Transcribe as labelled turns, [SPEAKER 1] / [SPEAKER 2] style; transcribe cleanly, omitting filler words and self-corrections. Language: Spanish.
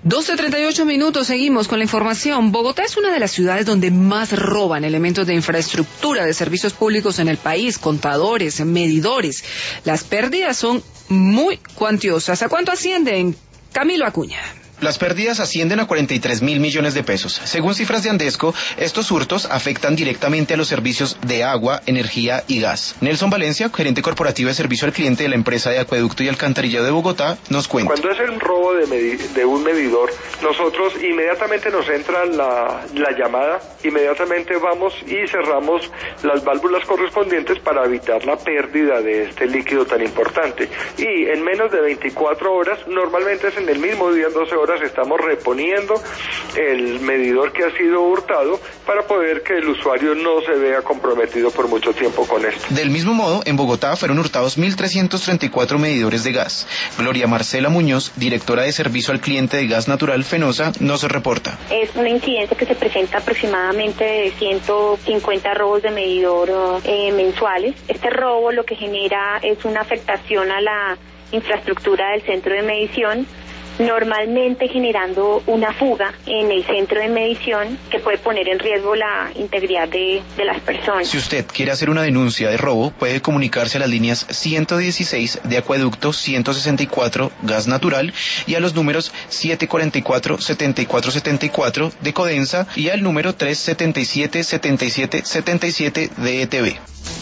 [SPEAKER 1] 12:38, seguimos con la información. Bogotá es una de las ciudades donde más roban elementos de infraestructura de servicios públicos en el país, contadores, medidores. Las pérdidas son muy cuantiosas. ¿A cuánto ascienden? Camilo Acuña.
[SPEAKER 2] Las pérdidas ascienden a 43.000 millones de pesos. Según cifras de Andesco, estos hurtos afectan directamente a los servicios de agua, energía y gas. Nelson Valencia, gerente corporativo de servicio al cliente de la empresa de acueducto y alcantarillado de Bogotá, nos cuenta.
[SPEAKER 3] Cuando es un robo de un medidor, nosotros inmediatamente nos entra la llamada, inmediatamente vamos y cerramos las válvulas correspondientes para evitar la pérdida de este líquido tan importante. Y en menos de 24 horas, normalmente es en el mismo día, en 12 horas, estamos reponiendo el medidor que ha sido hurtado para poder que el usuario no se vea comprometido por mucho tiempo con esto.
[SPEAKER 2] Del mismo modo, en Bogotá fueron hurtados 1.334 medidores de gas. Gloria Marcela Muñoz, directora de servicio al cliente de gas natural Fenosa, nos reporta.
[SPEAKER 4] Es una incidencia que se presenta aproximadamente de 150 robos de medidor mensuales. Este robo lo que genera es una afectación a la infraestructura del centro de medición, normalmente generando una fuga en el centro de medición que puede poner en riesgo la integridad de las personas.
[SPEAKER 2] Si usted quiere hacer una denuncia de robo, puede comunicarse a las líneas 116 de acueducto, 164 gas natural y a los números 744-7474 de Codensa y al número 377-7777 de ETB.